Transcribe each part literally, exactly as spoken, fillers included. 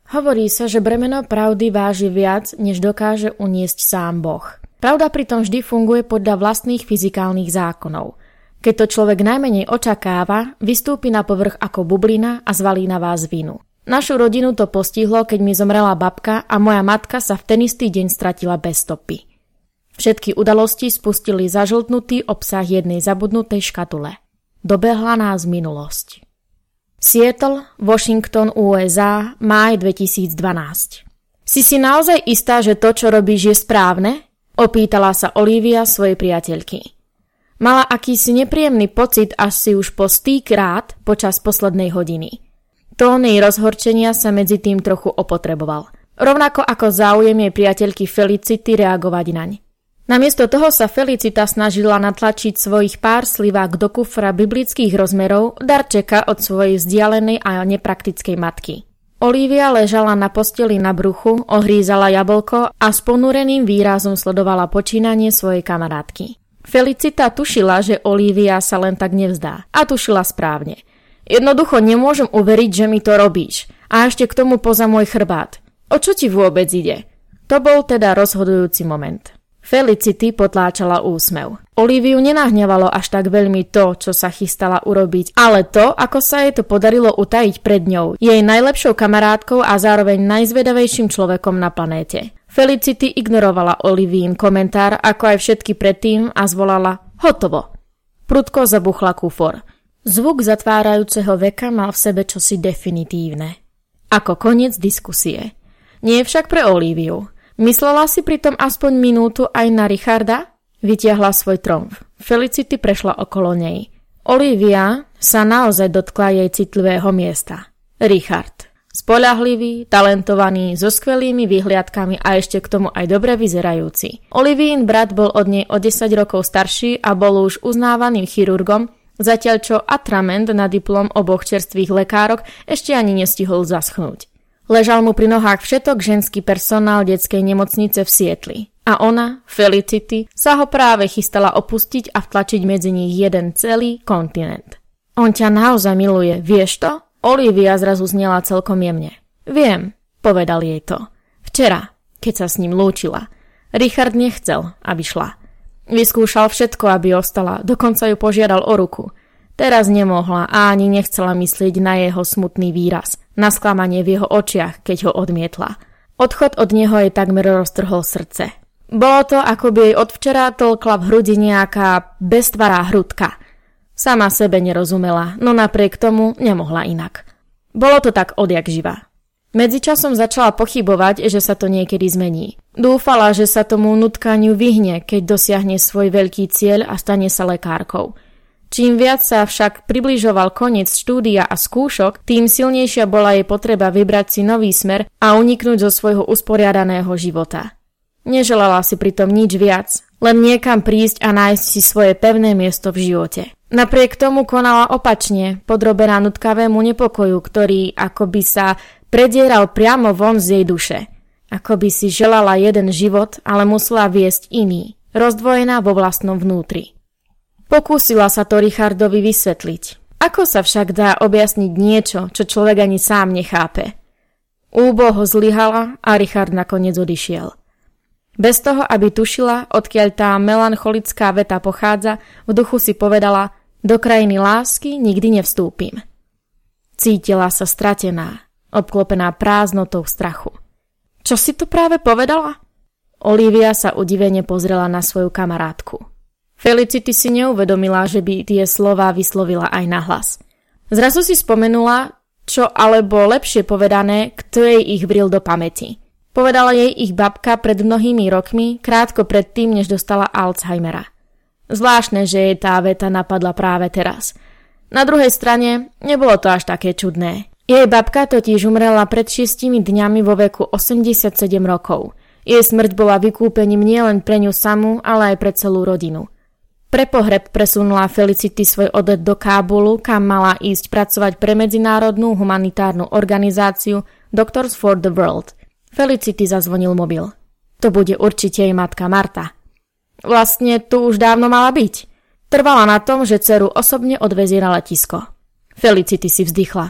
Hovorí sa, že bremeno pravdy váži viac, než dokáže uniesť sám Boh. Pravda pritom vždy funguje podľa vlastných fyzikálnych zákonov. Keď to človek najmenej očakáva, vystúpi na povrch ako bublina a zvalí na vás vinu. Našu rodinu to postihlo, keď mi zomrela babka a moja matka sa v ten istý deň stratila bez stopy. Všetky udalosti spustili zažltnutý obsah jednej zabudnutej škatule. Dobehla nás minulosť. Seattle, Washington, ú es á, máj dvetisícdvanásť. Si si naozaj istá, že to, čo robíš, je správne? Opýtala sa Olivia svojej priateľky. Mala akýsi nepríjemný pocit až si už po stýkrát počas poslednej hodiny. Tón jej rozhorčenia sa medzi tým trochu opotreboval. Rovnako ako záujem jej priateľky Felicity reagovať naň. Namiesto toho sa Felicita snažila natlačiť svojich pár slivák do kufra biblických rozmerov darčeka od svojej vzdialenej a nepraktickej matky. Olivia ležala na posteli na bruchu, ohrízala jablko a s ponúreným výrazom sledovala počínanie svojej kamarátky. Felicita tušila, že Olivia sa len tak nevzdá. A tušila správne. Jednoducho nemôžem uveriť, že mi to robíš. A ešte k tomu poza môj chrbát. O čo ti vôbec ide? To bol teda rozhodujúci moment. Felicity potláčala úsmev. Oliviu nenahňavalo až tak veľmi to, čo sa chystala urobiť, ale to, ako sa jej to podarilo utajiť pred ňou, jej najlepšou kamarátkou a zároveň najzvedavejším človekom na planéte. Felicity ignorovala Olivín komentár, ako aj všetky predtým a zvolala hotovo. Prudko zabuchla kufor. Zvuk zatvárajúceho veka mal v sebe čosi definitívne. Ako koniec diskusie. Nie však pre Oliviu. Myslela si pritom aspoň minútu aj na Richarda? Vytiahla svoj tromf. Felicity prešla okolo nej. Olivia sa naozaj dotkla jej citlivého miesta. Richard. Spoľahlivý, talentovaný, so skvelými vyhliadkami a ešte k tomu aj dobre vyzerajúci. Olivín brat bol od nej o desať rokov starší a bol už uznávaným chirurgom, zatiaľ čo atrament na diplom oboch čerstvých lekárok ešte ani nestihol zaschnúť. Ležal mu pri nohách všetok ženský personál detskej nemocnice v Sietli. A ona, Felicity, sa ho práve chystala opustiť a vtlačiť medzi nich jeden celý kontinent. On ťa naozaj miluje, vieš to? Olivia zrazu znela celkom jemne. Viem, povedal jej to. Včera, keď sa s ním lúčila. Richard nechcel, aby šla. Vyskúšal všetko, aby ostala, dokonca ju požiadal o ruku. Teraz nemohla a ani nechcela myslieť na jeho smutný výraz, na sklamanie v jeho očiach, keď ho odmietla. Odchod od neho jej takmer roztrhol srdce. Bolo to, ako by jej od včera tlkla v hrudi nejaká beztvará hrudka. Sama sebe nerozumela, no napriek tomu nemohla inak. Bolo to tak odjak živa. Medzičasom začala pochybovať, že sa to niekedy zmení. Dúfala, že sa tomu nutkaniu vyhne, keď dosiahne svoj veľký cieľ a stane sa lekárkou. Čím viac sa však približoval koniec štúdia a skúšok, tým silnejšia bola jej potreba vybrať si nový smer a uniknúť zo svojho usporiadaného života. Neželala si pritom nič viac, len niekam prísť a nájsť si svoje pevné miesto v živote. Napriek tomu konala opačne, podrobená nutkavému nepokoju, ktorý akoby sa predieral priamo von z jej duše. Akoby si želala jeden život, ale musela viesť iný, rozdvojená vo vlastnom vnútri. Pokúsila sa to Richardovi vysvetliť. Ako sa však dá objasniť niečo, čo človek ani sám nechápe? Úboho zlyhala a Richard nakoniec odišiel. Bez toho, aby tušila, odkiaľ tá melancholická veta pochádza, v duchu si povedala, do krajiny lásky nikdy nevstúpim. Cítila sa stratená, obklopená prázdnotou strachu. Čo si to práve povedala? Olivia sa udivene pozrela na svoju kamarátku. Felicity si neuvedomila, že by tie slová vyslovila aj nahlas. Zrazu si spomenula, čo alebo lepšie povedané, kto jej ich vril do pamäti. Povedala jej ich babka pred mnohými rokmi, krátko predtým, než dostala Alzheimera. Zvláštne, že jej tá veta napadla práve teraz. Na druhej strane, nebolo to až také čudné. Jej babka totiž umrela pred šiestimi dňami vo veku osemdesiatsedem rokov. Jej smrť bola vykúpením nielen pre ňu samú, ale aj pre celú rodinu. Pre pohreb presunula Felicity svoj odlet do Kábulu, kam mala ísť pracovať pre medzinárodnú humanitárnu organizáciu Doctors for the World. Felicity zazvonil mobil. To bude určite jej matka Marta. Vlastne tu už dávno mala byť. Trvala na tom, že dceru osobne odvezie na letisko. Felicity si vzdychla.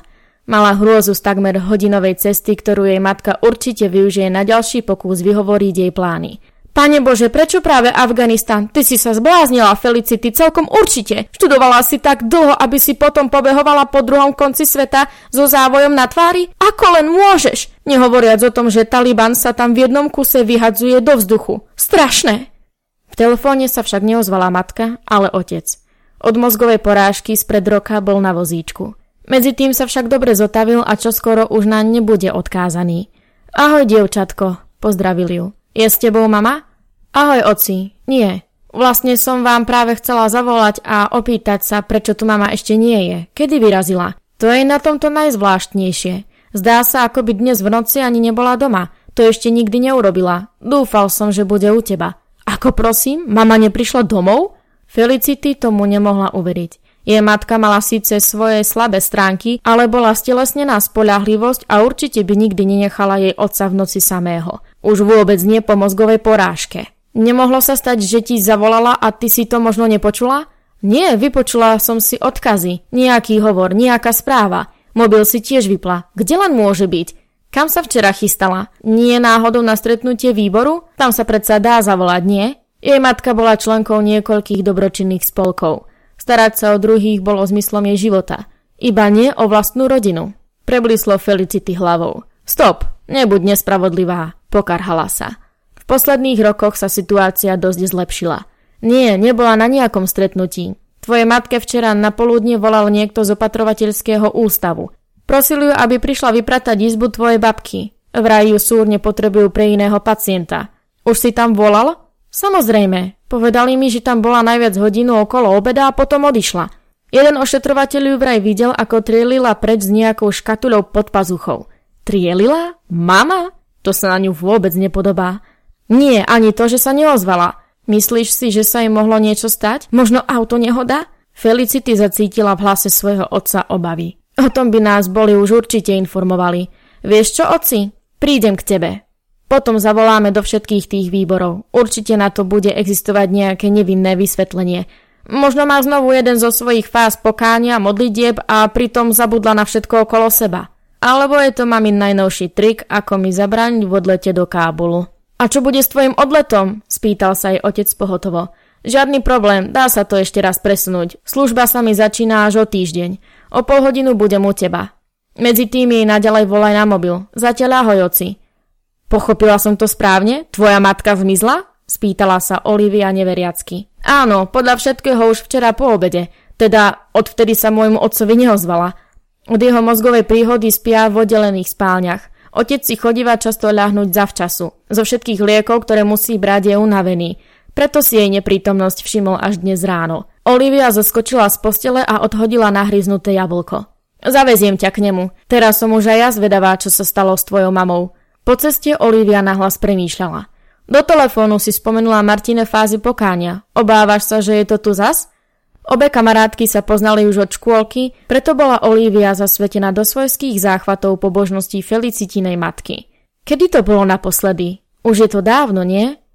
Mala hrôzu z takmer hodinovej cesty, ktorú jej matka určite využije na ďalší pokus vyhovoriť jej plány. Pane Bože, prečo práve Afganistan? Ty si sa zbláznila, Felicity, celkom určite. Študovala si tak dlho, aby si potom pobehovala po druhom konci sveta so závojom na tvári? Ako len môžeš? Nehovoriac o tom, že Taliban sa tam v jednom kuse vyhadzuje do vzduchu. Strašné! V telefóne sa však neozvala matka, ale otec. Od mozgovej porážky spred roka bol na vozíčku. Medzi tým sa však dobre zotavil a čoskoro už naň nebude odkázaný. Ahoj, dievčatko, pozdravil ju. Je s tebou mama? Ahoj, oci. Nie. Vlastne som vám práve chcela zavolať a opýtať sa, prečo tu mama ešte nie je. Kedy vyrazila? To je na tomto najzvláštnejšie. Zdá sa, ako by dnes v noci ani nebola doma. To ešte nikdy neurobila. Dúfal som, že bude u teba. Ako prosím? Mama neprišla domov? Felicity tomu nemohla uveriť. Jej matka mala síce svoje slabé stránky, ale bola stelesnená spoľahlivosť a určite by nikdy nenechala jej otca v noci samého. Už vôbec nie po mozgovej porážke. Nemohlo sa stať, že ti zavolala a ty si to možno nepočula? Nie, vypočula som si odkazy, nejaký hovor, nejaká správa. Mobil si tiež vypla. Kde len môže byť? Kam sa včera chystala? Nie náhodou na stretnutie výboru? Tam sa predsa dá zavolať, nie? Jej matka bola členkou niekoľkých dobročinných spolkov. Starať sa o druhých bolo zmyslom jej života. Iba nie o vlastnú rodinu. Preblíslo Felicity hlavou. Stop, nebuď nespravodlivá, pokarhala sa. V posledných rokoch sa situácia dosť zlepšila. Nie, nebola na nejakom stretnutí. Tvoje matke včera na poludne volal niekto z opatrovateľského ústavu. Prosil ju, aby prišla vypratať izbu tvojej babky. Vraj ju súrne potrebujú pre iného pacienta. Už si tam volal? Samozrejme. Povedali mi, že tam bola najviac hodinu okolo obeda a potom odišla. Jeden ošetrovateľ ju vraj videl, ako trielila preč s nejakou škatuľou pod pazuchou. Trielila? Mama? To sa na ňu vôbec nepodobá. Nie, ani to, že sa neozvala. Myslíš si, že sa jej mohlo niečo stať? Možno auto nehoda? Felicity zacítila v hlase svojho otca obavy. O tom by nás boli už určite informovali. Vieš čo, oci? Prídem k tebe. Potom zavoláme do všetkých tých výborov. Určite na to bude existovať nejaké nevinné vysvetlenie. Možno má znovu jeden zo svojich fáz pokánia, modlitieb a pritom zabudla na všetko okolo seba. Alebo je to mamin najnovší trik, ako mi zabrániť v odlete do Kábulu. A čo bude s tvojim odletom? Spýtal sa jej otec pohotovo. Žiadny problém, dá sa to ešte raz presunúť. Služba sa mi začína až o týždeň. O pol hodinu budem u teba. Medzi tým jej naďalej volaj na mobil. Zatiaľ ahoj, oci. Pochopila som to správne? Tvoja matka zmizla? Spýtala sa Olivia neveriacky. Áno, podľa všetkého už včera po obede. Teda odvtedy sa môjmu otcovi neozvala. Od jeho mozgovej príhody spia v oddelených spálniach. Otec si chodíva často ľahnúť zavčasu. Zo všetkých liekov, ktoré musí brať, je unavený. Preto si jej neprítomnosť všimol až dnes ráno. Olivia zoskočila z postele a odhodila nahryznuté jablko. Zaveziem ťa k nemu. Teraz som už aj ja zvedavá, čo sa stalo s tvojou mamou. Po ceste Olivia nahlas premýšľala. Do telefónu si spomenula Martine fázy pokánia. Obávaš sa, že je to tu zas? Obe kamarátky sa poznali už od škôlky, preto bola Olivia zasvetená do svojských záchvatov pobožností Felicitinej matky. Kedy to bolo naposledy? Už je to dávno, nie?